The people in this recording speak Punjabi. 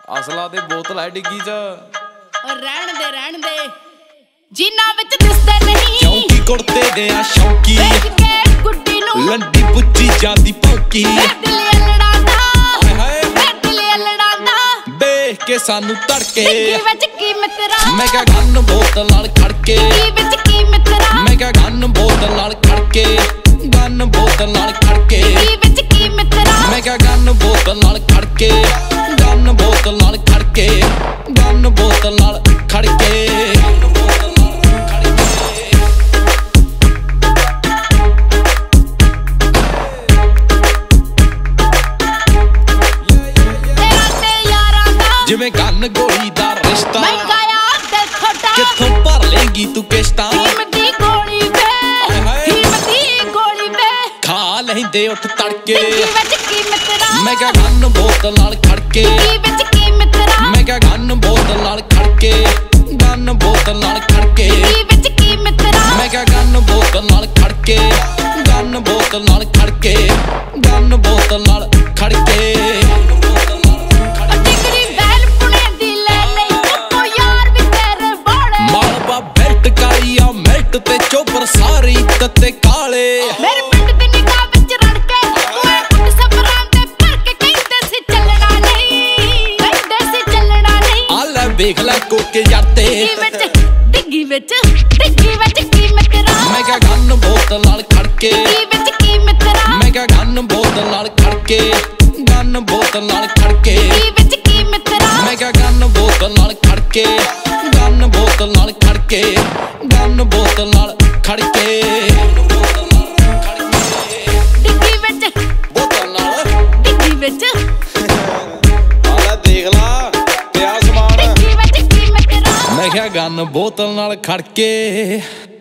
ਅਸਲਾ ਤੇ ਬੋਤਲ ਹੈ ਡਿੱਗੀ ਚ। ਰਹਿਣ ਦੇ ਜਿਨ੍ਹਾਂ ਵਿੱਚ ਦਿਸਦੇ ਨਹੀਂ ਚੌਂਕੀ ਕੁੜਤੇ ਦੇ ਆ ਸ਼ੌਂਕੀ ਵੇਖ ਕੇ ਗੁੱਡੀ ਨੂੰ ਲੰਡੀ ਪੁੱਜੀ ਜਾਂਦੀ ਭੌਂਕੀ ਦਿਲ ਲੜਾਂਦਾ ਦਿਲ ਲੜਾਂਦਾ ਦੇਖ ਕੇ ਸਾਨੂੰ ਤੜਕੇ ਡਿੱਗੀ ਵਿੱਚ ਕੀ ਮਿੱਤਰਾ ਮੈਂ ਕਿਹਾ ਗੰਨ ਬੋਤਲ ਨਾਲ ਖੜਕੇ ਡਿੱਗੀ ਵਿੱਚ ਕੀ ਮਿੱਤਰਾ ਮੈਂ ਕਿਹਾ ਗੰਨ ਬੋਤਲ ਨਾਲ ਖੜਕੇ ਗੰਨ ਬੋਤਲ ਨਾਲ ਖੜਕੇ ਡਿੱਗੀ ਵਿੱਚ ਕੀ ਮਿੱਤਰਾ ਮੈਂ ਕਿਹਾ ਗੰਨ ਬੋਤਲ ਨਾਲ ਖੜਕੇ ਗੰਨ ਬੋਤਲ ਨਾਲ ਖੜਕੇ ਗੰਨ ਬੋਤਲ ਨਾਲ ਖੜਕੇ ਜਿਵੇਂ ਗੰਨ ਗੋਲੀ ਦਾ ਰਿਸ਼ਤਾ ਮੈਂ ਗਾਇਆ ਦਿਲ ਤੁਹਾਡਾ ਕਿੱਥੋਂ ਭਰ ਲੇਂਗੀ ਤੂੰ ਕਿਸ਼ਤਾਂ ਹਿੰਮਤੀ ਗੋਲੀ ਵੇ ਹਿੰਮਤੀ ਗੋਲੀ ਵੇ ਖਾ ਲੈਂਦੇ ਉੱਠ ਤੜਕੇ ਡਿੱਗੀ ਵਿੱਚ ਕੀ ਮਿੱਤਰਾ ਮੈਂ ਕਿਹਾ ਗੰਨ ਬੋਤਲ ਨਾਲ ਖੜਕੇ ਡਿੱਗੀ ਵਿੱਚ ਕੀ ਮਿੱਤਰਾ ਮੈਂ ਕਿਹਾ ਗੰਨ ਬੋਤਲ ਨਾਲ ਖੜਕੇ ਗੰਨ ਬੋਤਲ ਨਾਲ ਖੜਕੇ ਡਿੱਗੀ ਵਿੱਚ ਕੀ ਮਿੱਤਰਾ ਮੈਂ ਕਿਹਾ ਗੰਨ ਬੋਤਲ ਨਾਲ ਖੜਕੇ ਗੰਨ ਬੋਤਲ ਨਾਲ ਖੜਕੇ ਗੰਨ ਬੋਤਲ ਨਾਲ ਖੜਕੇ ਤੇ ਚੋਬਰ ਸਾਰੀ ਤੱਤੇ ਕਾਲੇ ਮੇਰੇ ਪਿੰਡ ਦੀ ਨਿਗਾਹ ਵਿੱਚ ਰੜ ਕੇ ਮੈਂ ਕੁੱਟ ਸਫਰਾਂ ਦੇ ਭਰ ਕੇ ਕਹਿੰਦੇ ਸੀ ਚੱਲਣਾ ਨਹੀਂ ਕਹਿੰਦੇ ਸੀ ਚੱਲਣਾ ਨਹੀਂ ਆ ਲੈ ਵੇਖ ਲੈ ਕੋਕੇ ਜਾਂਦੇ ਡਿੱਗੀ ਵਿੱਚ ਕੀ ਮਿੱਤਰਾ ਮੈਂ ਕਿਹਾ ਗੰਨ ਬੋਤਲ ਨਾਲ ਖੜਕੇ ਡਿੱਗੀ ਵਿੱਚ ਕੀ ਮਿੱਤਰਾ ਮੈਂ ਕਿਹਾ ਗੰਨ ਬੋਤਲ ਨਾਲ ਖੜਕੇ ਗੰਨ ਬੋਤਲ ਨਾਲ ਖੜਕੇ ਡਿੱਗੀ ਵਿੱਚ ਕੀ ਮਿੱਤਰਾ ਮੈਂ ਕਿਹਾ ਗੰਨ ਬੋਤਲ ਨਾਲ ਖੜਕੇ ਗੰਨ ਬੋਤਲ ਨਾਲ ਖੜਕੇ ਗੰਨ ਬੋਤਲ ਨਾਲ ਖੜਕੇ ਡਿੱਗੀ ਵਿੱਚ ਬੋਤਲ ਨਾਲ ਡਿੱਗੀ ਵਿੱਚ ਆ ਲੈ ਦੇਖ ਲਾ ਪਿਆ ਸਮਾਨ ਡਿੱਗੀ ਵਿੱਚ ਕੀ ਮਿੱਤਰਾ ਮੈਂ ਕਿਹਾ ਗੰਨ ਬੋਤਲ ਨਾਲ ਖੜਕੇ